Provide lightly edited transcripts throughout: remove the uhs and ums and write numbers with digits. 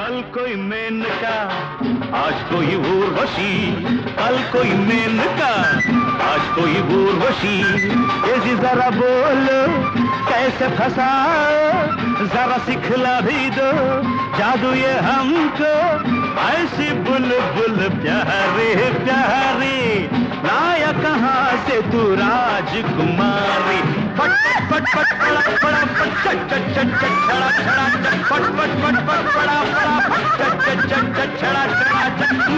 कल कोई मेनका आज कोई उर्वशी, कल कोई मेनका आज कोई उर्वशी। ये जरा बोलो कैसे फंसाओ, जरा सिखला भी दो जादू ये हमको। ऐसी बुलबुल प्यारे प्यारे लाया कहाँ से तू राजकुमारी। पट पट पट पड़ा पड़ा पट चट चट चट चट छड़ा छड़ा चट पट पट पट पट पड़ा पड़ा पट चट चट चट चट छड़ा छड़ा चट।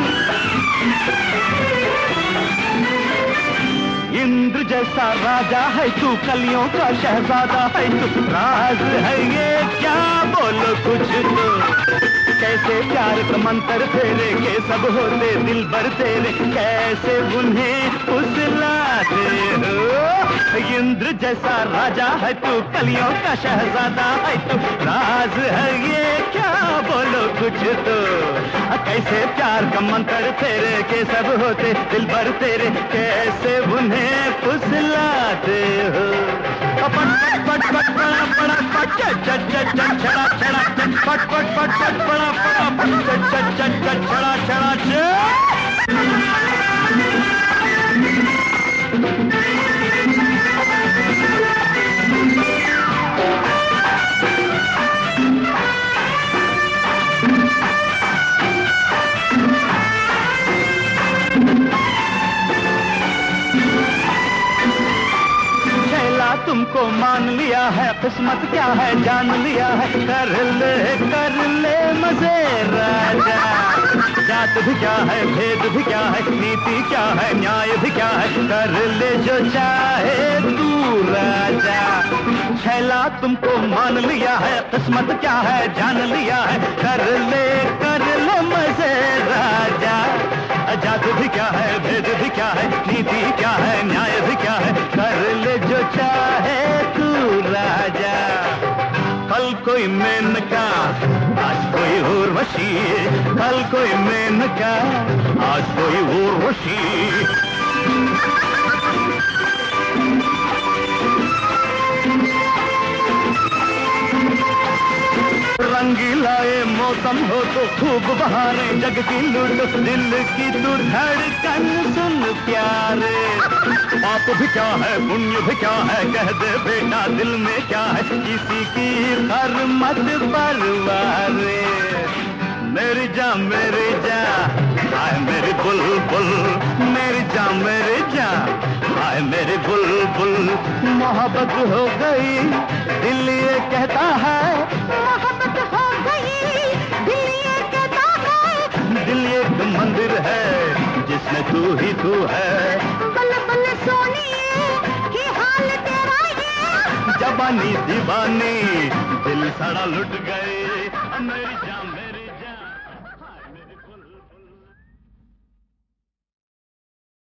इंद्र जैसा राजा है तू, कलियों का शहजादा है तू, राज है ये क्या बोलो कुछ तो। कैसे प्यार का मंत्र फेरे के सब होते दिल भर तेरे, कैसे उन्हें उजलाते हो। इंद्र जैसा राजा है तू, कलियों का शहजादा है तू, राज है ये क्या बोलो कुछ तो। कैसे प्यार का मंत्र फेरे के सब होते दिल भर तेरे, कैसे उन्हें फुसलाते हो। पट पट पट पट पड़ा पड़ा पट चट चट चट चट छड़ा छड़ा चट पट पट पट पट पड़ा पड़ा पट चट चट चट चट छड़ा छड़ा चट। तुमको मान लिया है, किस्मत क्या है जान लिया है। कर ले मजे राजा, जात भी क्या है भेद भी क्या है, नीति क्या है न्याय भी क्या है। कर ले जो चाहे तू राजा। छैला तुमको मान लिया है, किस्मत क्या है जान लिया है। कर ले मजे राजा, जादू भी क्या है भेद भी क्या है, नीति क्या है न्याय भी क्या है। कर ले जो चाहे तू राजा। कल कोई मेनका आज कोई उर्वशी, कल कोई मेनका आज कोई उर्वशी। रंगीला ये मौसम हो तो खूब बहारें जग की लूट, दिल की तू धड़कन सुन प्यारे। पाप भी क्या है पुण्य भी क्या है, कह दे बेटा दिल में क्या है, किसी की हर मत परवारे। मेरी जा आए मेरी बुलबुल, मेरी जा आए मेरी बुलबुल। मोहब्बत हो गई दिल ये कहता है, मोहब्बत हो गई दिल ये कहता है। दिल एक मंदिर है जिसमें तू ही तू है। बल बल सोनिए कि हाल तेरा ये, जवानी दीवानी दिल सड़ा लुट गए मेरी जान।